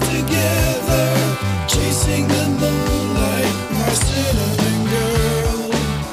together, chasing the moonlight, my cinnamon girl.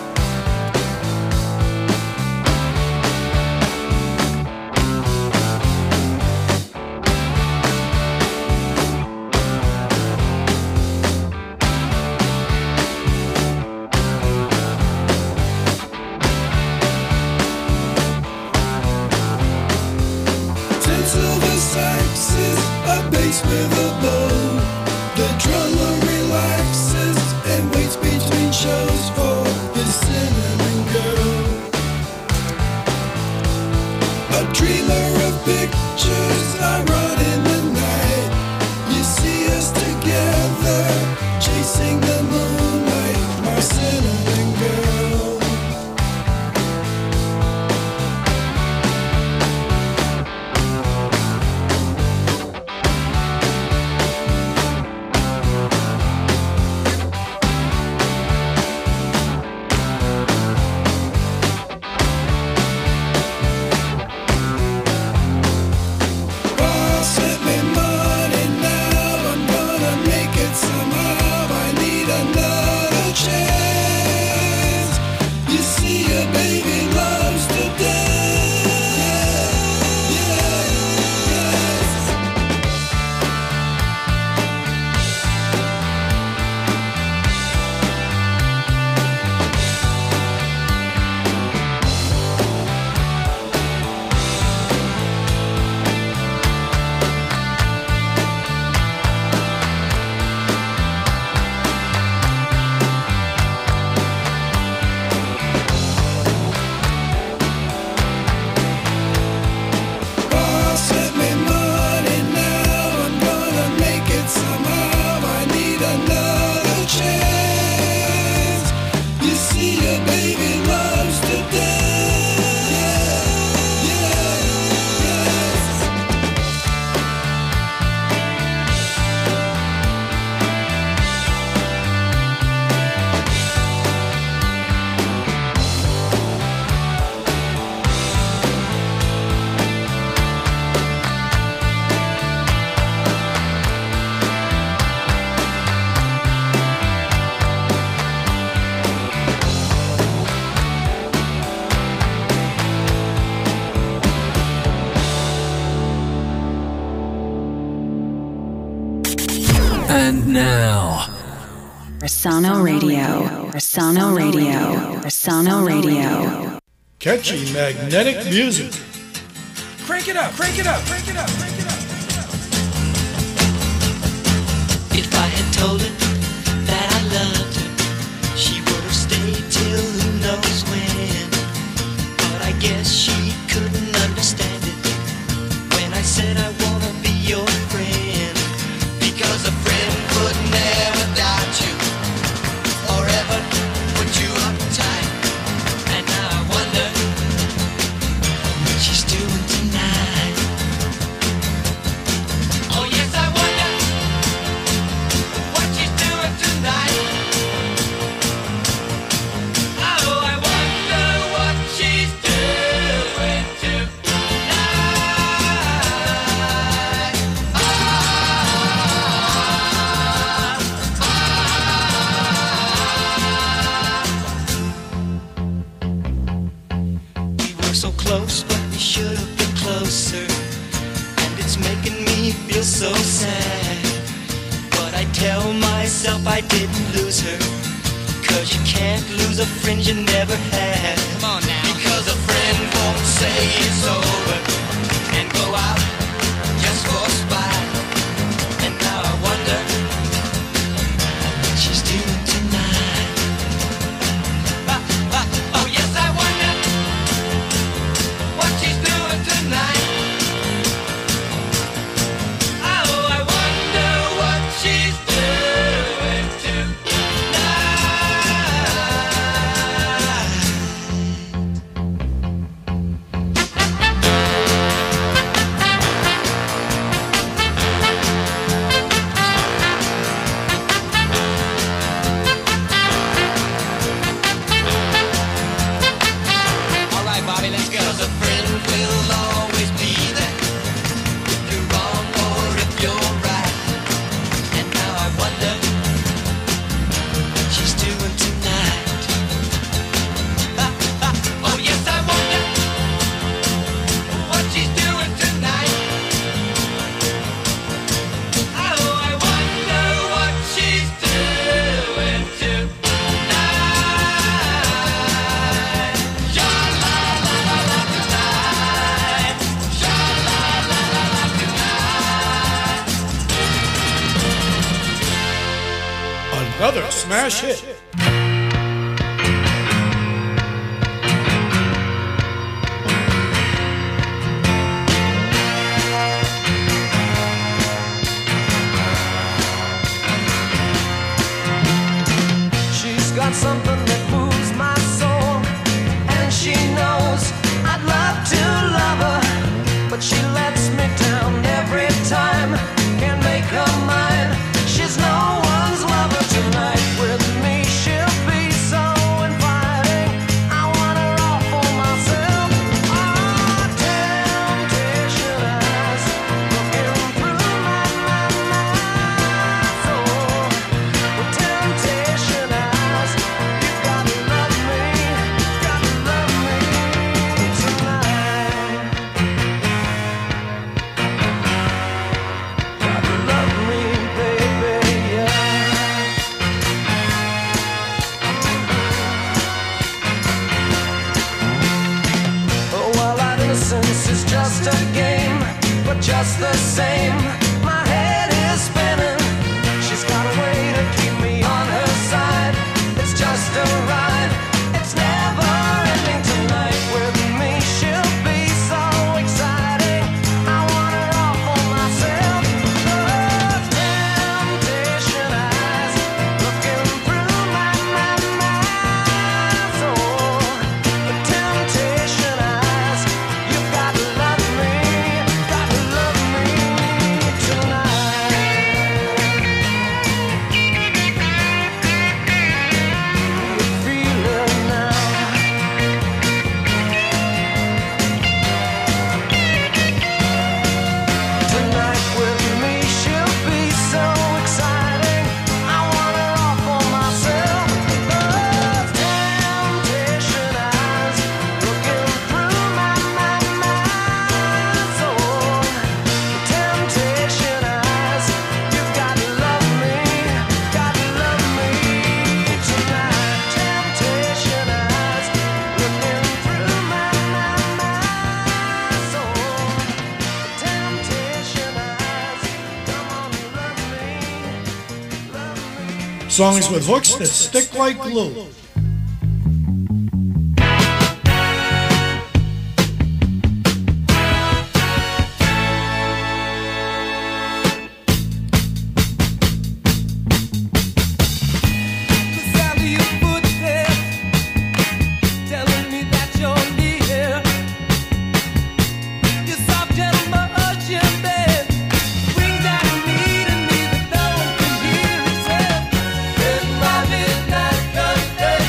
Silver saxes, a bass with a bow. The drummer relaxes and waits between shows for his cinnamon girl. A dreamer of pictures, I run in the night. You see us together, chasing the moonlight, my cinnamon girl. And now, Rosano Radio, Rosano Radio, Rosano Radio. Catchy magnetic music. Crank it up, crank it up, crank it up, crank it up. If I had told her that I loved her, she would have stayed till who knows when. But I guess she couldn't understand it when I said I wanna be your friend. Because a friend could never doubt you or ever put you uptight. And now I wonder what she's doing tonight. Oh yes, I wonder what she's doing tonight. Oh, I wonder what she's doing tonight. We were so close, but we should have been closer. And it's making me feel so sad. But I tell myself I didn't lose her. Cause you can't lose a friend you never had. Come on now. Because a friend won't say it's over and go out just for spite. And now I wonder what she's doing tonight. Oh yes, I wonder what she's doing tonight. Oh, I wonder what she's doing tonight. Another smash hit. She's got something that moves my soul, and she knows I'd love to love her, but she lets me down every time. Can't make her mine. She's no one's lover tonight. With me she'll be so inviting. I want her all for myself. Oh, temptation eyes looking through my soul. With temptation eyes, you gotta love me tonight. Gotta love me, baby, yeah. Oh, well, our innocence is just a game, but just the same, my head is spinning. She's got a way to keep me on her side. It's just a ride. It's never ending tonight. With me she'll be so exciting. I want her all for myself. Oh, temptation eyes looking through my soul. The temptation eyes, you've got to love me tonight. You feel it now. Tonight with me she'll be so exciting. I want her all for myself. Those temptation eyes looking through my soul. The temptation eyes, you've got to love me tonight. Temptation eyes looking through my soul. Temptation eyes, come on, love me. Songs with hooks that stick like glue. The sound of your footsteps telling me that you're near. Your soft, gentle motion, babe, brings out a need in me that no one can hear itself. In my midnight confession.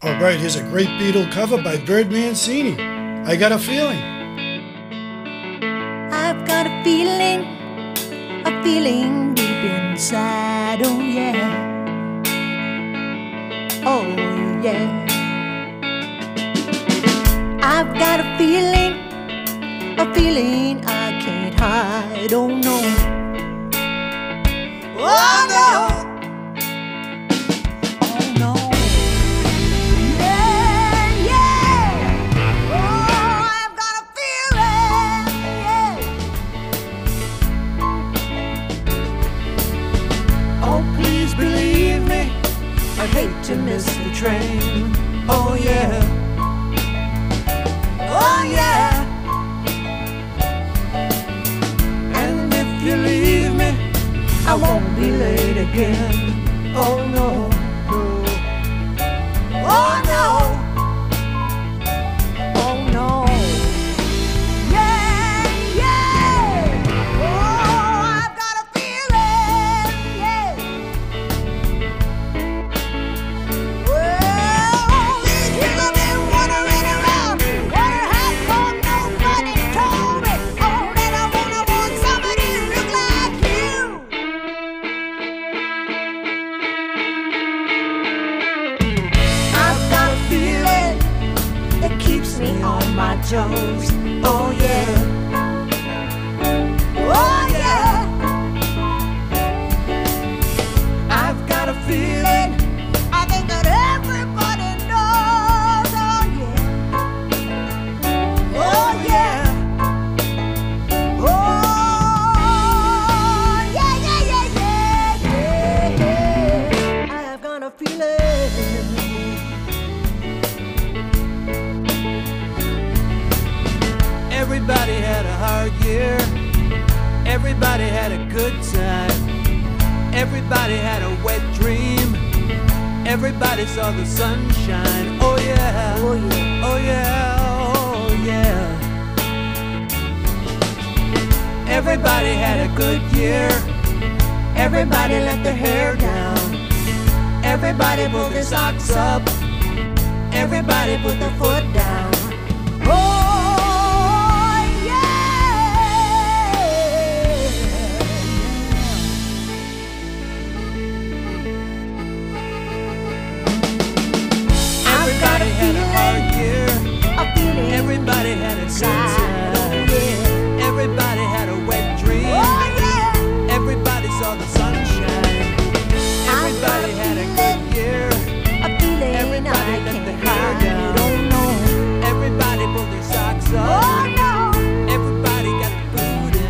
All right, here's a great Beatle cover by Bird Mancini. I Got a Feeling. I've got a feeling deep inside, oh yeah. Oh yeah. I've got a feeling I can't hide, oh no. Oh no. Oh no. Yeah, yeah. Oh, I've got a feeling, yeah. Oh, please believe me, I'd hate to miss the train. Oh yeah. Oh yeah. And if you leave me, I won't be late again. Oh no, no. Oh no. Oh no. Yeah, yeah. Oh, I've got a feeling, yeah. Well, these years I've been wandering around. Water has gone, nobody told me. Oh, that I want somebody to look like you. I've got a feeling that keeps me on my toes. Oh yeah. Oh yeah. I've got a feeling, I think that everybody knows. Oh yeah. Oh yeah. Oh yeah, yeah, yeah, yeah, yeah. I've got a feeling. Everybody had a hard year. Everybody had a good time. Everybody had a wet dream. Everybody saw the sunshine. Oh yeah. Oh yeah. Oh yeah. Oh yeah. Everybody had a good year. Everybody let their hair down. Everybody pulled their socks up. Everybody put their foot down. Oh Everybody had a hard year. Everybody had a good time. Everybody had a wet dream. Everybody saw the sunshine. Everybody had a good year. Everybody let the hair down. Everybody pulled their socks up. Everybody got the food in.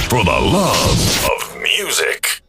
for the love of music.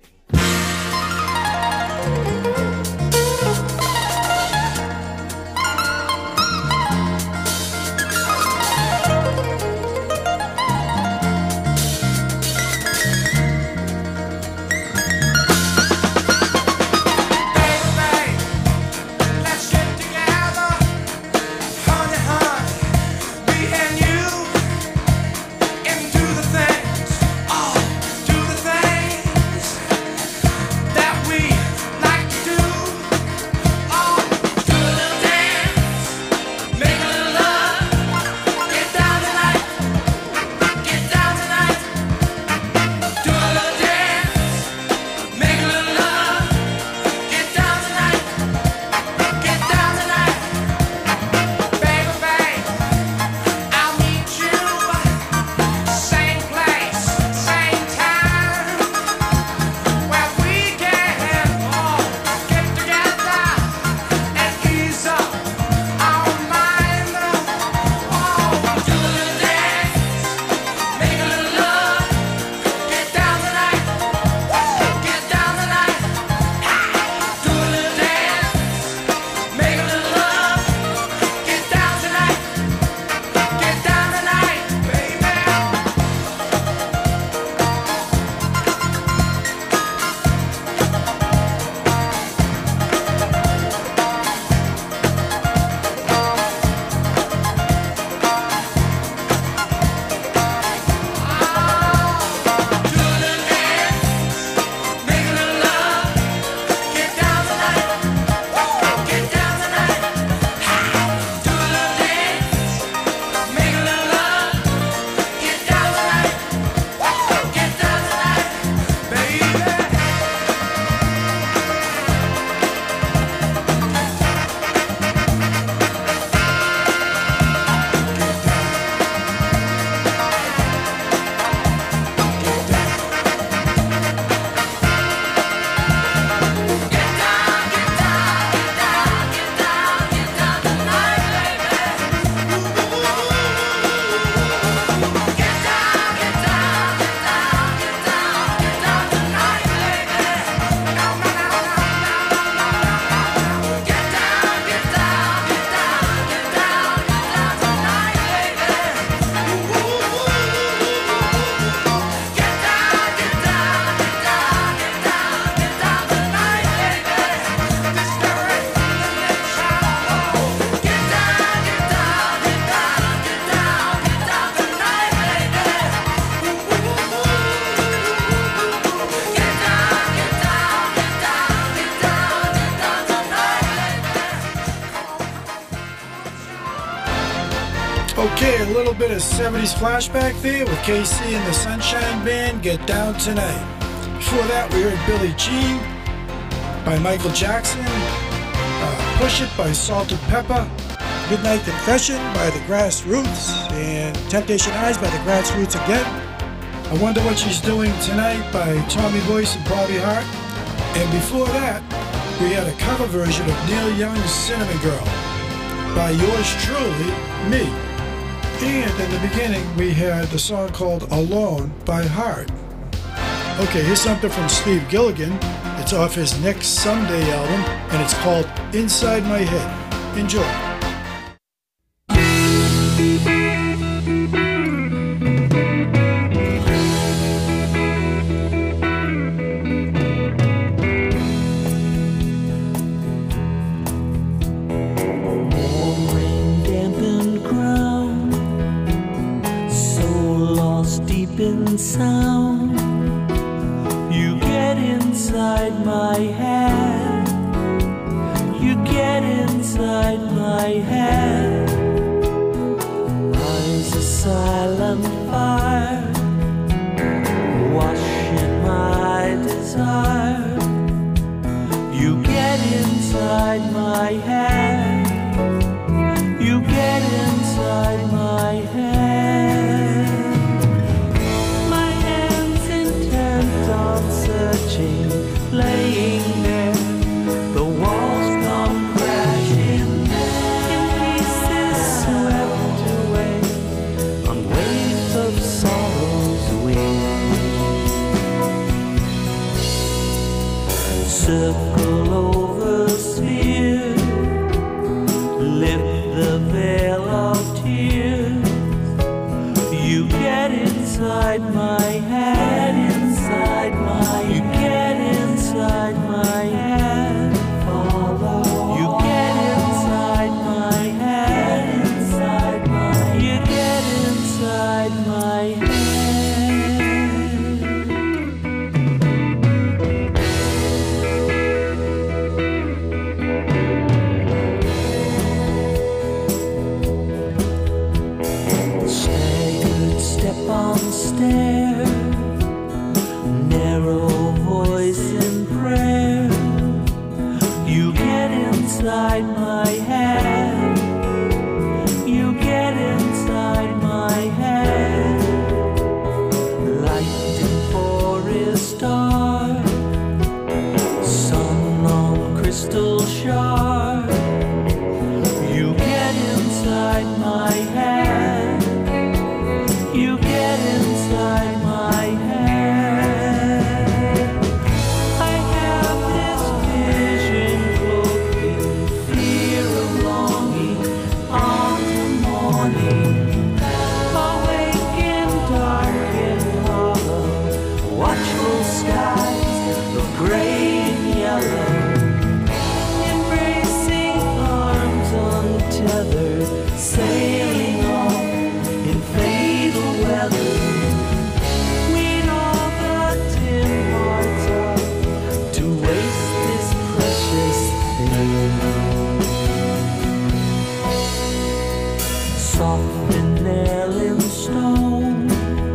Okay, a little bit of 70s flashback there with KC and the Sunshine Band, Get Down Tonight. Before that, we heard Billie Jean by Michael Jackson, Push It by Salted Pepper, Midnight Confession by the Grassroots, and Temptation Eyes by the Grassroots again. I Wonder What She's Doing Tonight by Tommy Boyce and Bobby Hart. And before that, we had a cover version of Neil Young's Cinnamon Girl by yours truly, me. And in the beginning, we had the song called Alone by Heart. Okay, here's something from Steve Gilligan. It's off his Next Someday album, and it's called Inside My Head. Enjoy. Sound, you get inside my head, you get inside my head. Eyes a silent fire, washing my desire. You get inside my head, you get inside my head. Laying there, the walls come crashing in pieces, swept away on waves of sorrow's wind. circle over sphere, lift the veil of tears. You get inside my head, inside my, you get inside my head, follow. You get inside my head, inside my, you get inside my head. Staggered step on stair, narrow voice in prayer. You get inside my head, you get inside my head. Lighting for a star, sun on crystal shard. You get inside my head, you get inside my head. I have this vision cloaked in fear of longing on the morning. Awake in dark and hollow, watchful skies of gray and yellow. Embracing arms untethered, sailing on in fatal weather. We'd all the tin hearts up to waste this precious thing. Soft and nail in stone,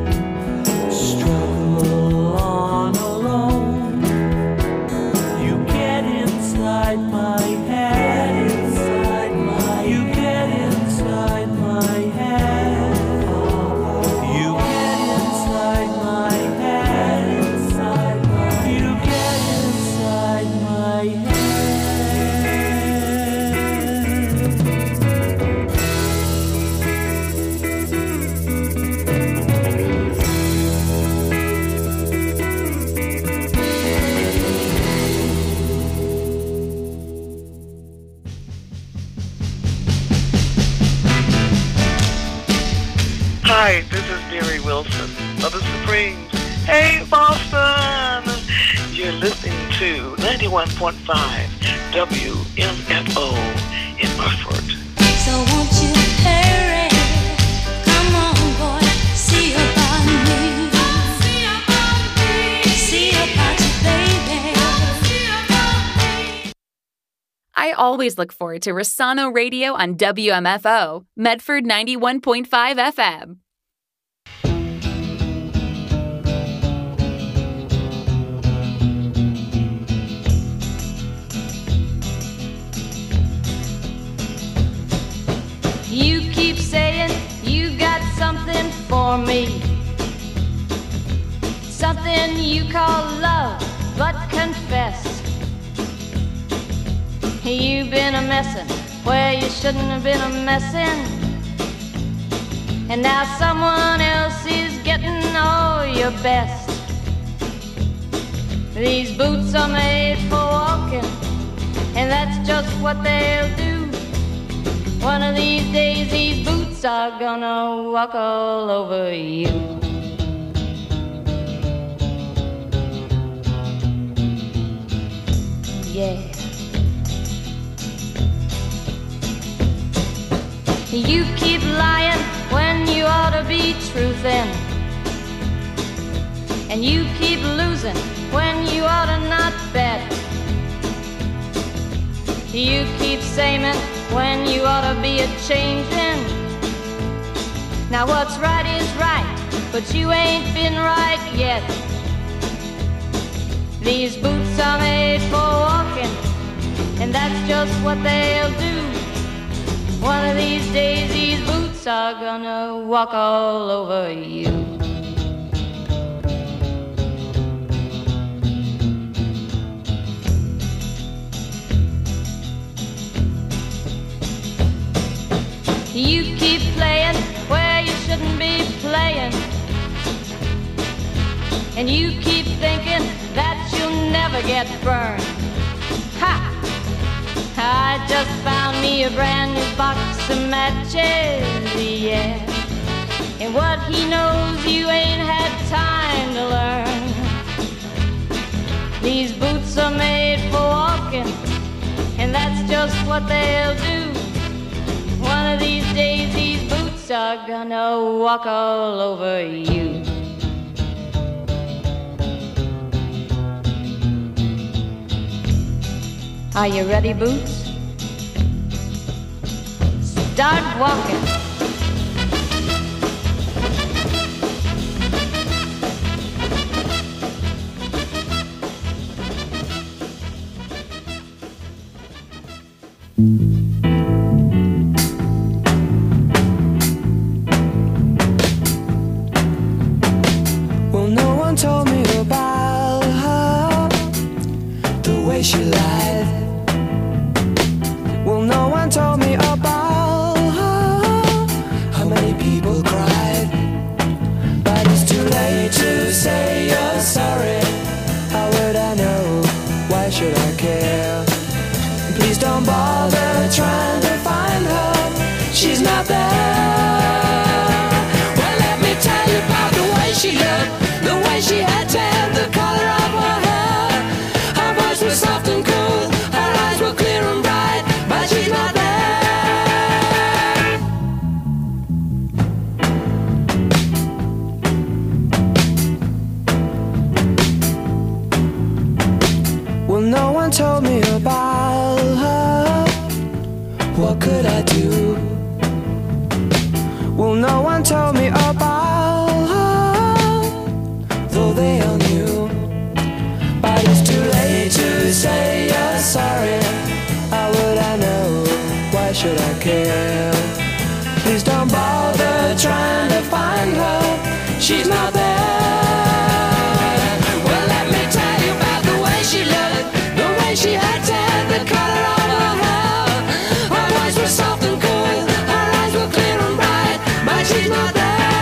struggle on alone. You get inside my head, inside my, you get inside my head. You get inside my head, inside my, you get inside my head. Hi, this is Mary Wilson of the Supremes. Hey, Boston! You're listening to 91.5 WMFO in Burford. So won't you hurry? Come on, boy, see about me. See about you, baby. I always look forward to Rossano Radio on WMFO, Medford 91.5 FM. You keep saying you got something for me, something you call love, but confess you've been a messin' where you shouldn't have been a messin', and now someone else is getting all your best. These boots are made for walking, and that's just what they'll do. One of these days these boots are gonna walk all over you. Yeah. You keep lying when you ought to be truthin', and you keep losing when you ought to not bet. You keep saying when you ought to be a-changin'. Now what's right is right, but you ain't been right yet. These boots are made for walking, and that's just what they'll do. One of these days these boots are gonna walk all over you. You keep playing where you shouldn't be playing, and you keep thinking that you'll never get burned. just found me a brand new box of matches, yeah. And what he knows you ain't had time to learn. These boots are made for walking, and that's just what they'll do. One of these days these boots are gonna walk all over you. Are you ready, Boots? Start walking. Well, no one told me about her, the way she lied. Well, no one told me about her, how many people cried. But it's too late to say you're sorry. How would I know? Why should I care? Please don't bother trying to find her. She's not there. Well, let me tell you about the way she looked, the way she had tan, the color of her hair. Her voice was soft and cool, her eyes were clear and bright, but she's not there. Well, no one told me about her. What could I do? Well, no one told me about her, though they all knew. But it's too late to say you're sorry. How would I know? Why should I care? Please don't bother trying to find her. She's not there. Well, let me tell you about the way she looked, the way she had tan, the color of her hair. Her voice was soft and cool, her eyes were clear and bright, but she's not there.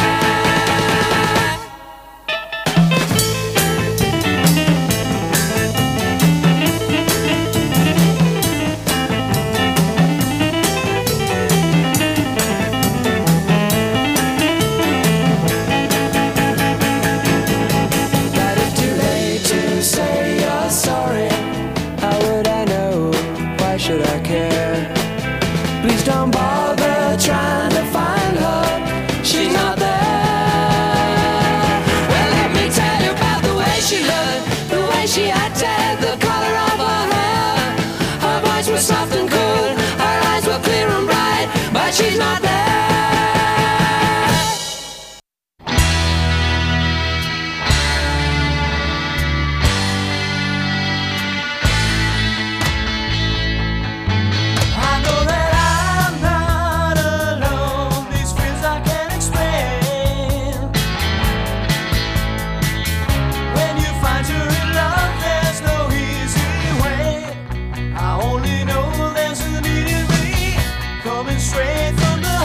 But it's too late to say you're sorry. How would I know? Why should I care? Please don't bother trying to find her. She's not there. Well, let me tell you about the way she looked, the way she had tan, the color of her hair. Her voice was soft and cool, her eyes were clear and bright, but she's not there. I know that I'm not alone. These feels I can't explain. When you find true love, there's no easy way. I only know there's a need in me coming straight from the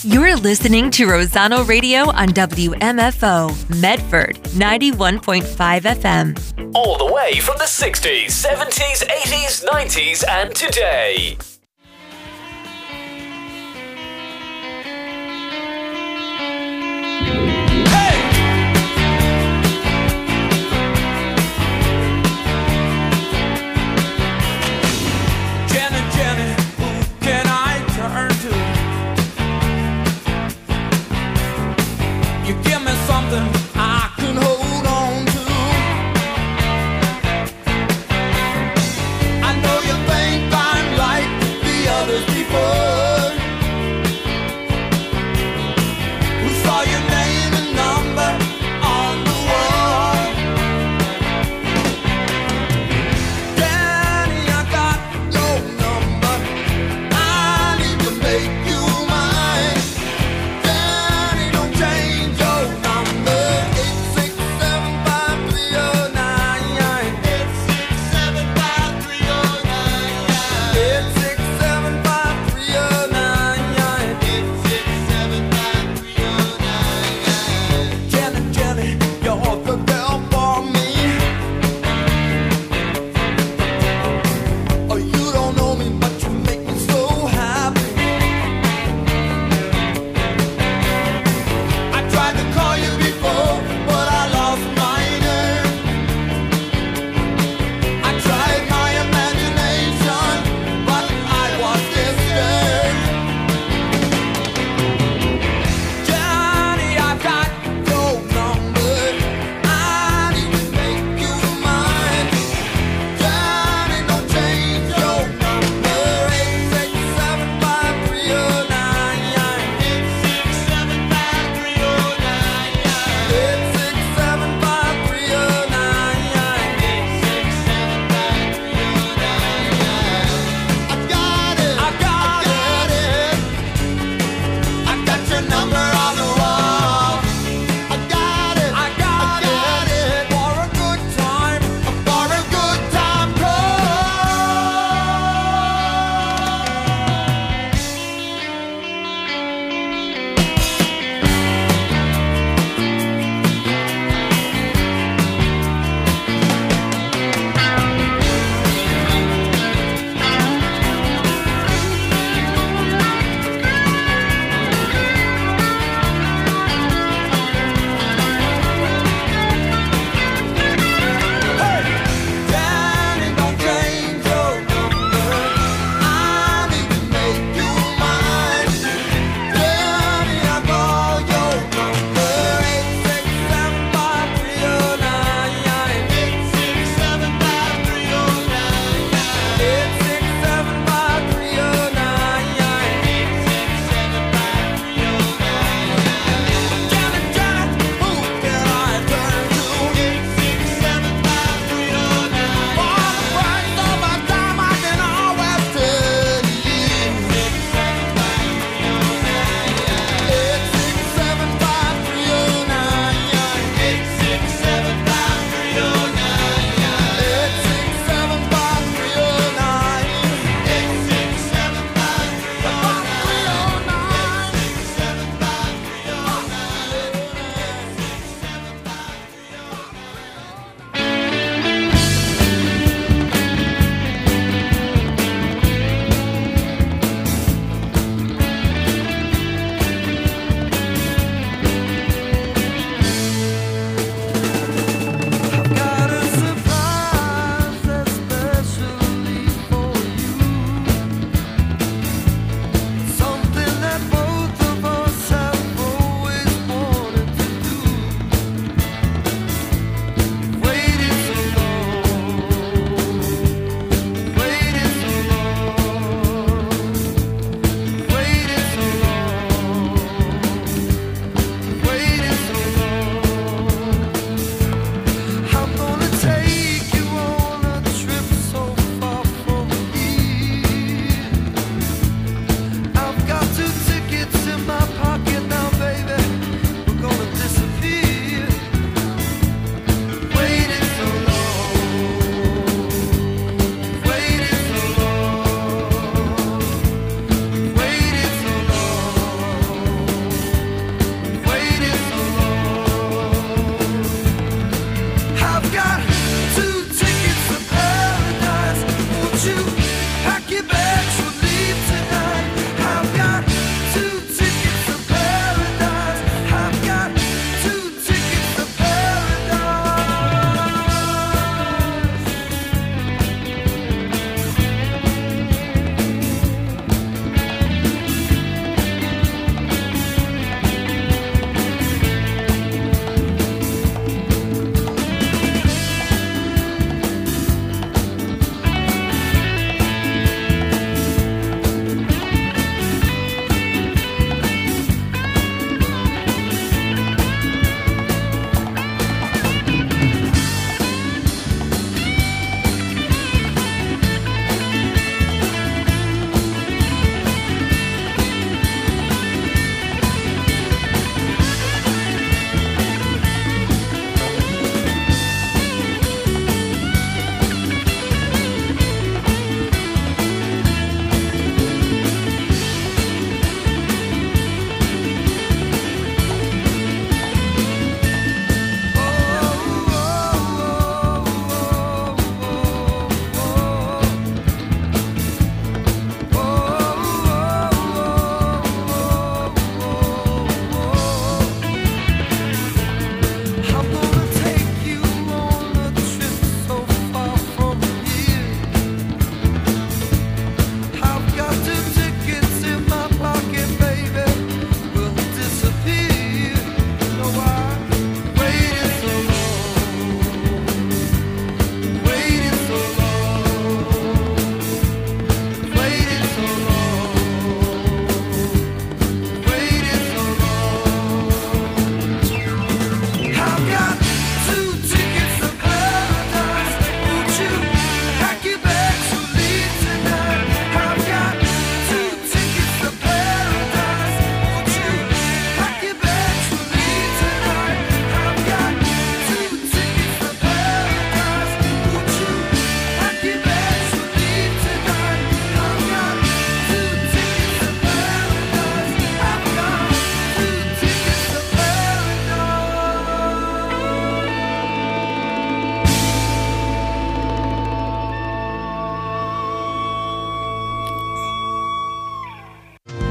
You're listening to Rosano Radio on WMFO, Medford 91.5 FM. All the way from the 60s, 70s, 80s, 90s, and today. I can hold on to. I know you think I'm right.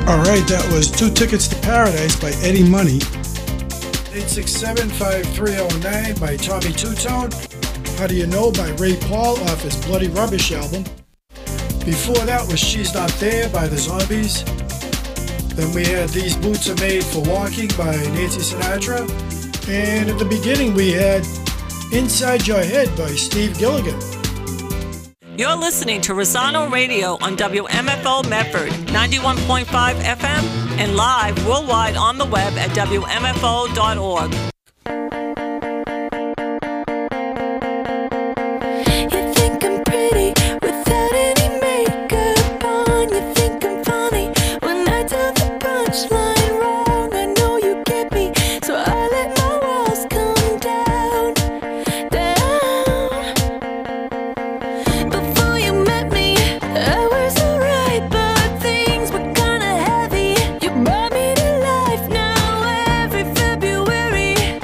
Alright, that was Two Tickets to Paradise by Eddie Money. 867-5309 by Tommy Two-Tone. How Do You Know by Ray Paul off his Bloody Rubbish album. Before that was She's Not There by the Zombies. Then we had These Boots Are Made for Walking by Nancy Sinatra. And at the beginning we had Inside Your Head by Steve Gilligan. You're listening to Rosano Radio on WMFO Medford, 91.5 FM, and live worldwide on the web at WMFO.org. You think I'm pretty without any makeup on. You think I'm funny when I tell the punchline wrong. I know you get me, so I let my walls come down, down. Before you met me, I was alright, but things were kinda heavy. You brought me to life now every February.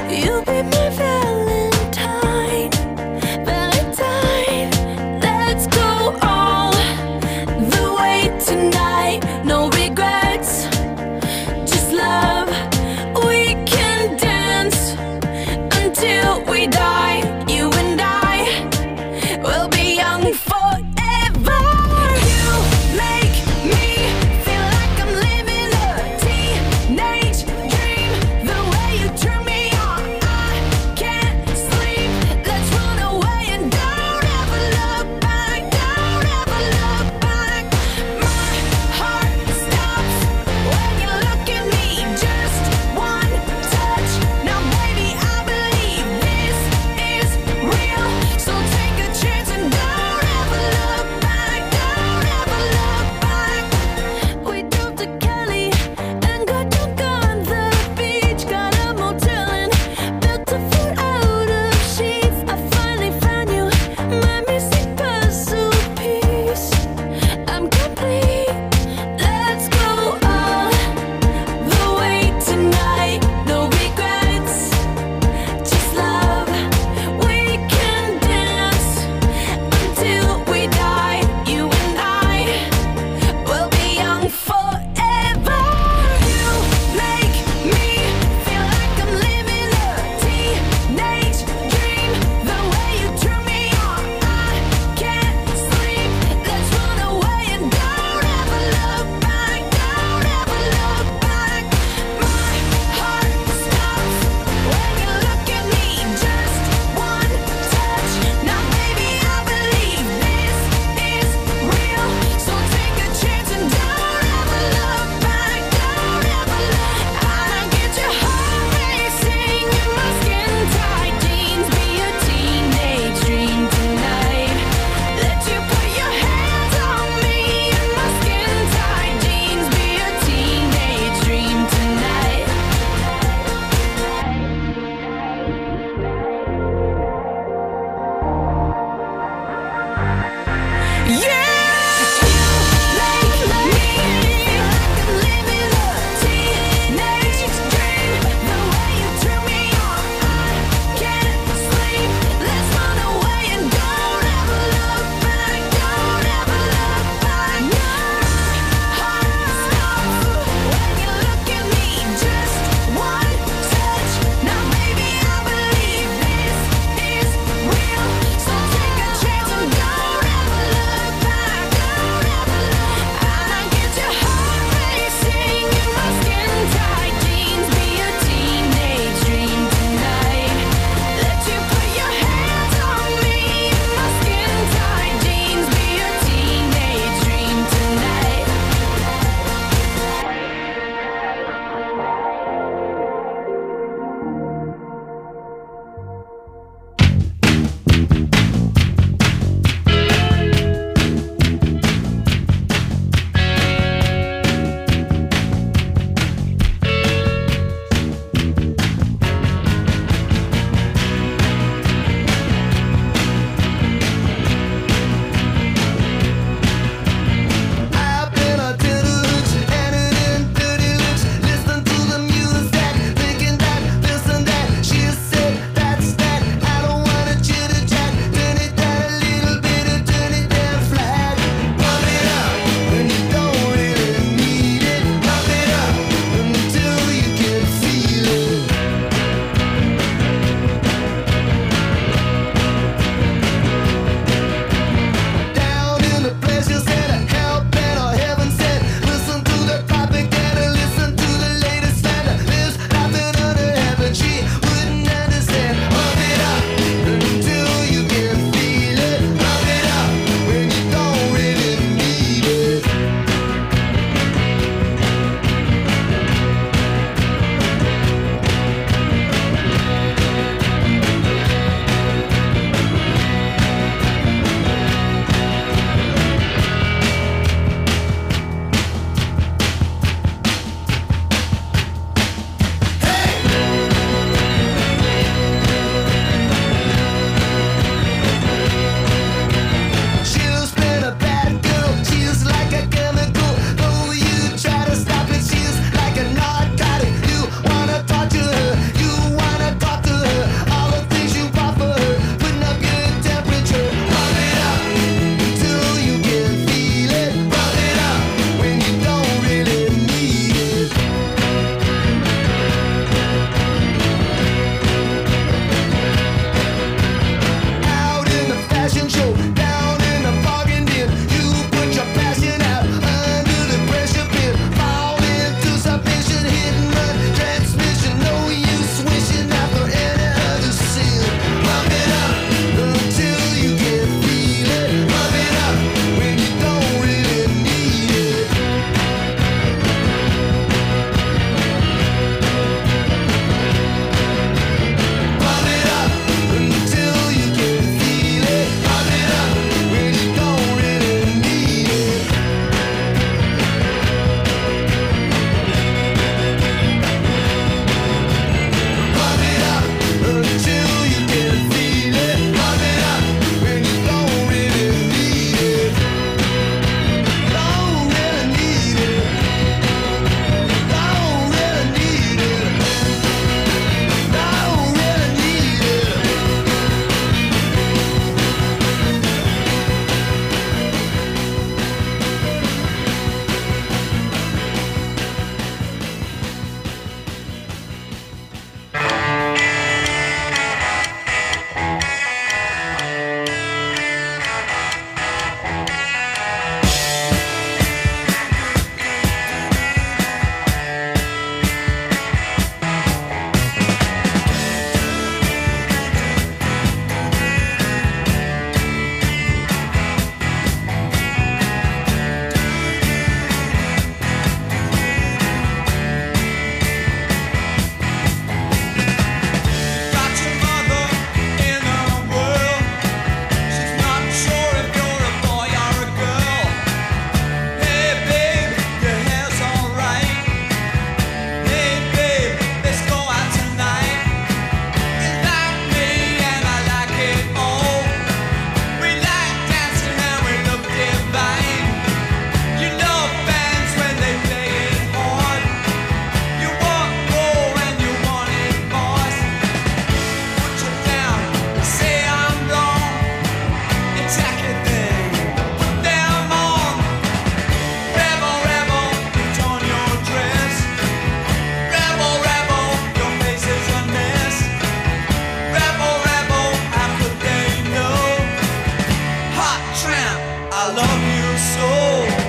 love you so.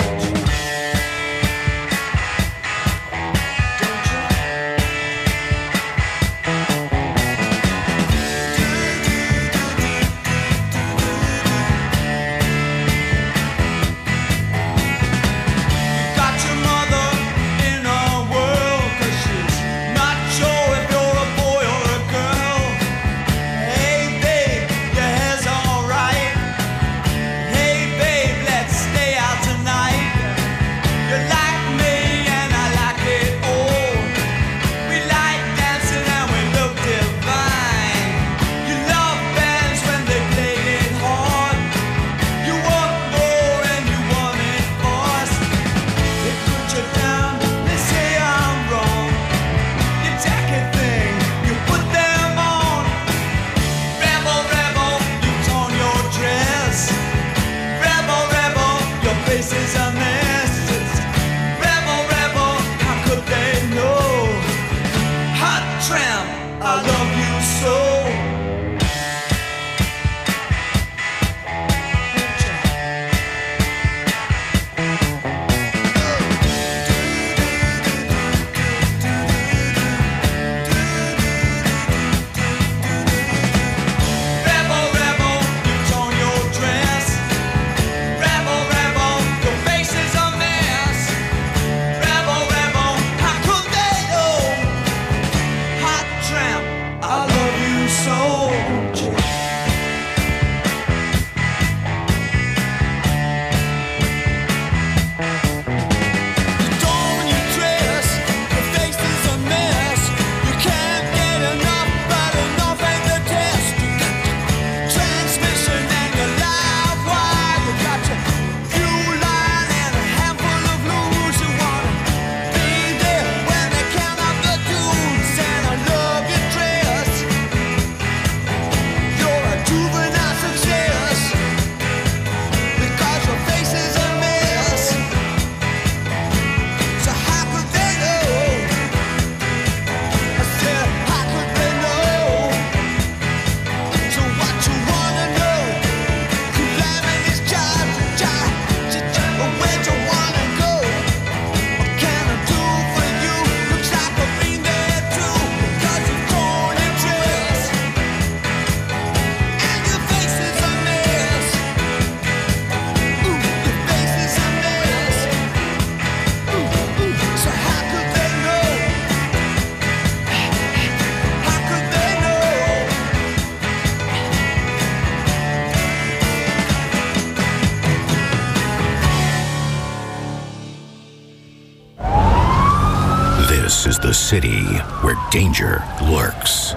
This is the city where danger lurks.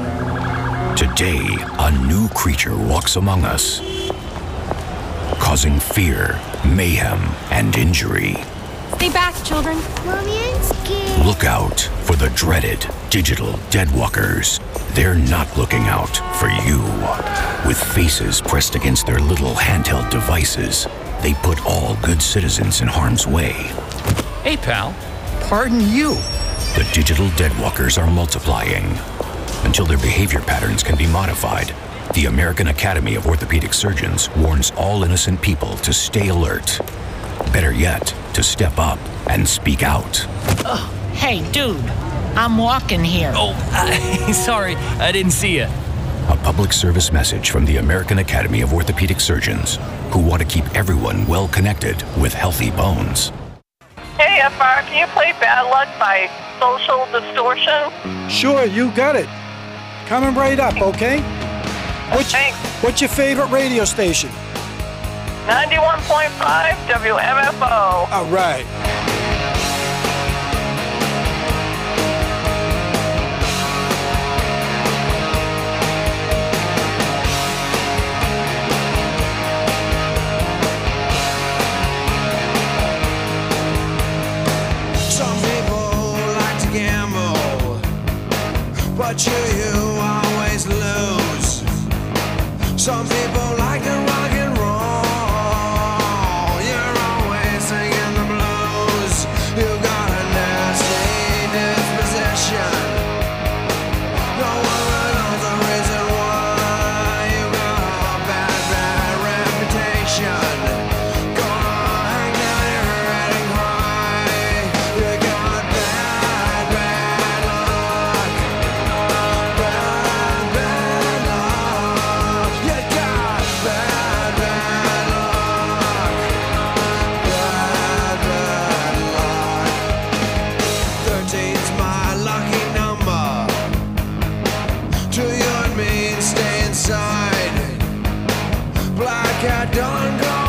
Today, a new creature walks among us, causing fear, mayhem, and injury. Stay back, children. Mommy, I'm scared. Look out for the dreaded digital deadwalkers. They're not looking out for you. With faces pressed against their little handheld devices, they put all good citizens in harm's way. Hey, pal. Pardon you. The digital deadwalkers are multiplying. Until their behavior patterns can be modified, the American Academy of Orthopedic Surgeons warns all innocent people to stay alert. Better yet, to step up and speak out. Oh, hey, dude. I'm walking here. Oh, sorry. I didn't see you. A public service message from the American Academy of Orthopedic Surgeons, who want to keep everyone well connected with healthy bones. Hey, FR, can you play Bad Luck by Social Distortion? Sure, you got it. Coming right up, okay? What's your favorite radio station? 91.5 WMFO. All right. Some people like to gamble, but you always lose. Some people like to rock and roll. You're always singing the blues. You got a nasty disposition. No one knows the reason why. You got a bad, bad reputation. at dawn, gone.